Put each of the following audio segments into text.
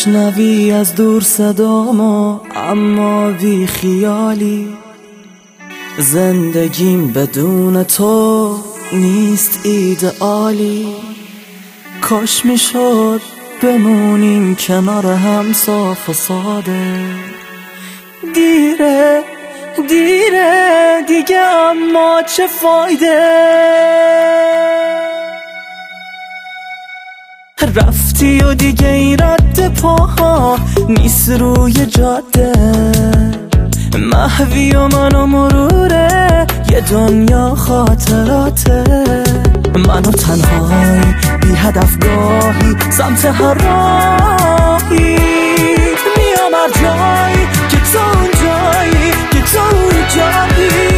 میشنوی از دور صدامو اما بی خیالی. زندگیم بدون تو نیست ایدئالی. کاش میشد بمونیم کنار هم صاف و ساده. دیره دیگه اما چه فایده. رفتی و دیگه این رد پاها نیست روی جاده. محوی و من و مروره یه دنیا خاطراته. منو تنهایی بی هدف گاهی سمت هر راهی میام هر جایی که تو اونجایی که تو اونجایی.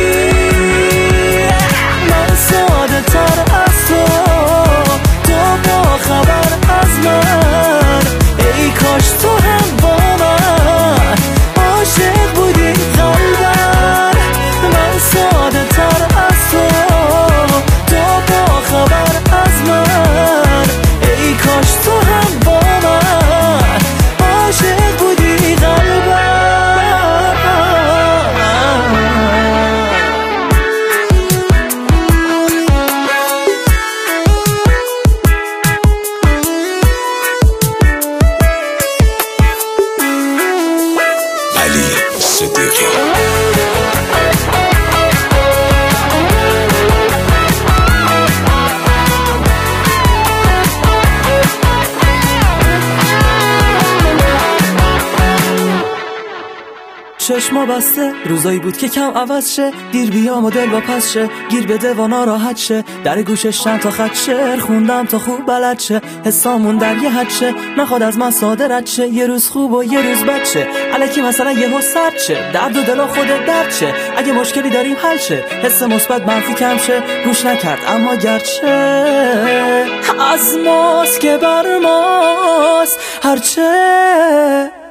من ساده تر از تو با خبر از من. ای کاش تو هم با من عاشق بودی قلبم. من ساده تر از تو با خبر از من. ای کاش تو هم با من عاشق بودی قلبم. چشما بسته روزایی بود که کم عوض شه. دیر بیام و دل با پس شه. گیر بده و ناراحت شه. در گوشش چند تا خط شعر خوندم تا خوب بلد شه. حسامون در یه حد شه. نخواد از من ساده رد شه. یه روز خوب و یه روز بد شه. الکی مثلا یهو سرد شه. درد و دل خودت درد شه. اگه مشکلی داریم حل شه. حس مثبت منفی کم شه. گوش نکرد اما گرچه از ماست که بر ماست هرچه